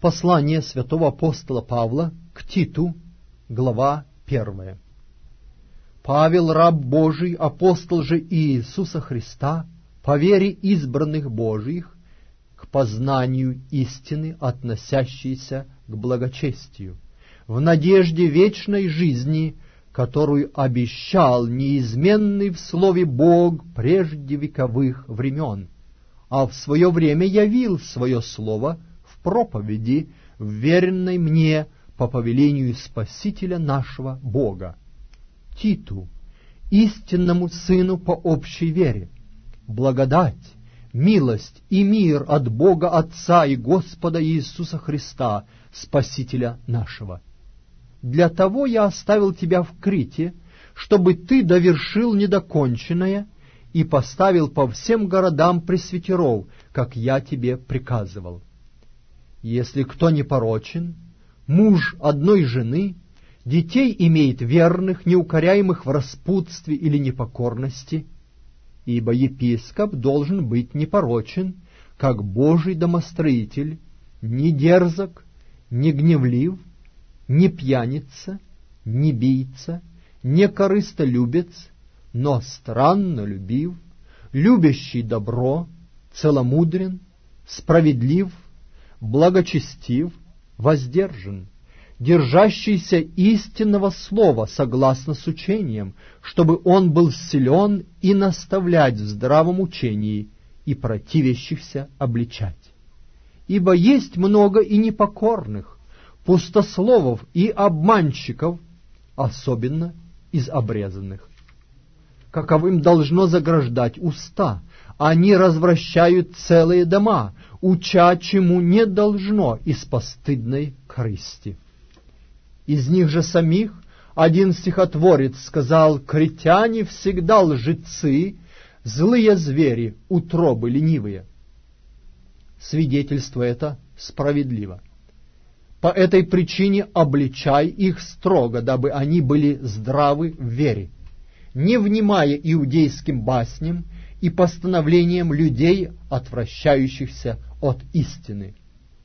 Послание святого апостола Павла к Титу, глава 1. Павел, раб Божий, апостол же Иисуса Христа, по вере избранных Божиих, к познанию истины, относящейся к благочестию, в надежде вечной жизни, которую обещал неизменный в слове Бог прежде вековых времен, а в свое время явил свое слово в проповеди, вверенной мне по повелению Спасителя нашего Бога, Титу, истинному сыну по общей вере, благодать, милость и мир от Бога Отца и Господа Иисуса Христа, Спасителя нашего. Для того я оставил тебя в Крите, чтобы ты довершил недоконченное и поставил по всем городам пресвитеров, как я тебе приказывал. Если кто непорочен, муж одной жены, детей имеет верных, неукоряемых в распутстве или непокорности, ибо епископ должен быть непорочен, как Божий домостроитель, не дерзок, не гневлив, не пьяница, не бийца, не корыстолюбец, но страннолюбив, любящий добро, целомудрен, справедлив, благочестив, воздержан, держащийся истинного слова согласно с учением, чтобы он был силен и наставлять в здравом учении и противящихся обличать. Ибо есть много и непокорных, пустословов и обманщиков, особенно из обрезанных. Каковым должно заграждать уста, они развращают целые дома, уча, чему не должно из постыдной корысти. Из них же самих один стихотворец сказал: «Критяне всегда лжецы, злые звери, утробы ленивые». Свидетельство это справедливо. По этой причине обличай их строго, дабы они были здравы в вере, не внимая иудейским басням и постановлениям людей, отвращающихся от истины.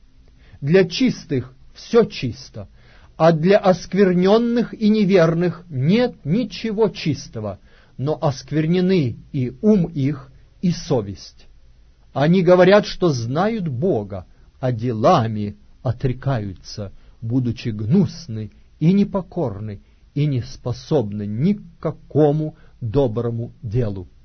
Для чистых все чисто, а для оскверненных и неверных нет ничего чистого, но осквернены и ум их, и совесть. Они говорят, что знают Бога, а делами отрекаются, будучи гнусны и непокорны, и не способны ни к какому доброму делу.